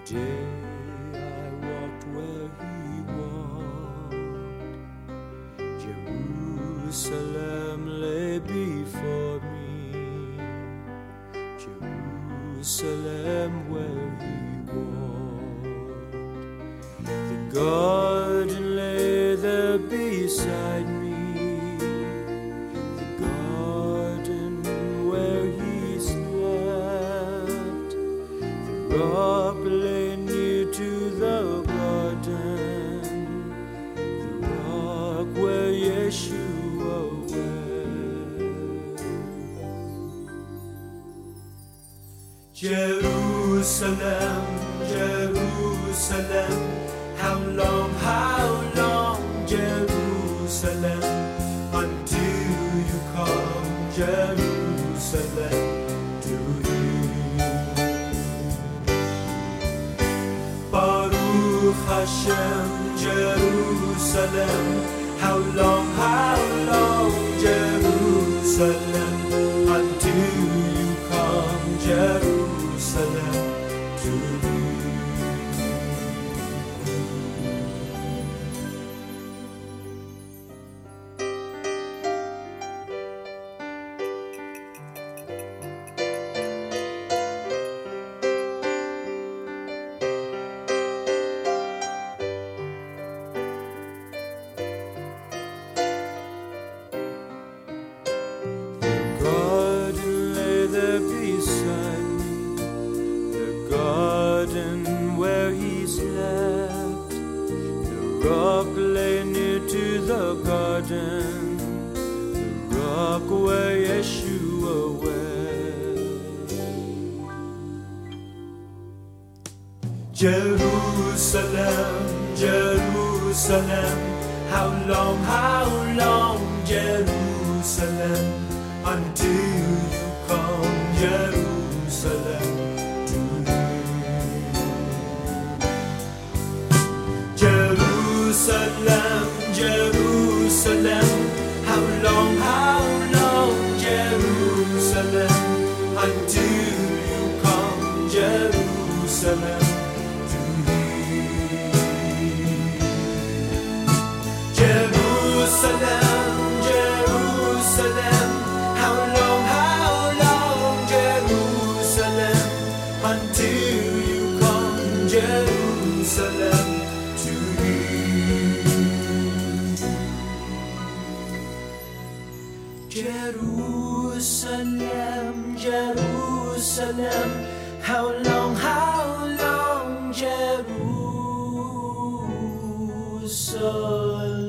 day I walked where he walked, Jerusalem lay before me, Jerusalem where he walked. The garden lay there beside me, the garden where he slept. The rock lay near to the garden, the rock where Yeshua wept. Jerusalem, Jerusalem, how long, Jerusalem, until you come, Jerusalem, to you. Baruch Hashem, Jerusalem, how long, Jerusalem, until you come, Jerusalem, to you. Beside me, the garden where he slept. The rock lay near to the garden, the rock where Yeshua wept. Jerusalem, Jerusalem, how long, Jerusalem, until you come, Jerusalem, to you. Jerusalem, Jerusalem, how long, Jerusalem, until you come, Jerusalem, to you. Jerusalem, Jerusalem, how long, Jerusalem, until you come, Jerusalem, to you. Jerusalem, Jerusalem, how long, Jerusalem.